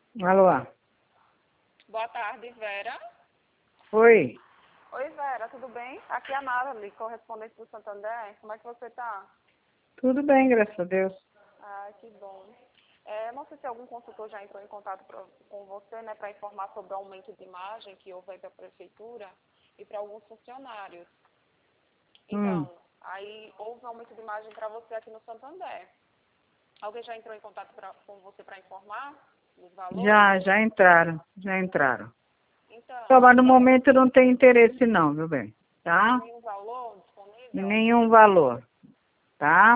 Alô? Boa tarde, Vera. Oi. Oi, Vera, tudo bem? Aqui é a Marli, correspondente do Santander. Como é que você tá? Tudo bem, graças a Deus. Ah, que bom. Não sei se algum consultor já entrou em contato com você, né, para informar sobre o aumento de imagem que houve aí para a prefeitura e para alguns funcionários. Então, aí houve um aumento de imagem para você aqui no Santander. Alguém já entrou em contato com você para informar dos valores? Já entraram, já entraram. Só, Então, mas no momento não tem interesse não, meu bem, não tem tá? nenhum valor disponível? Nenhum valor, tá?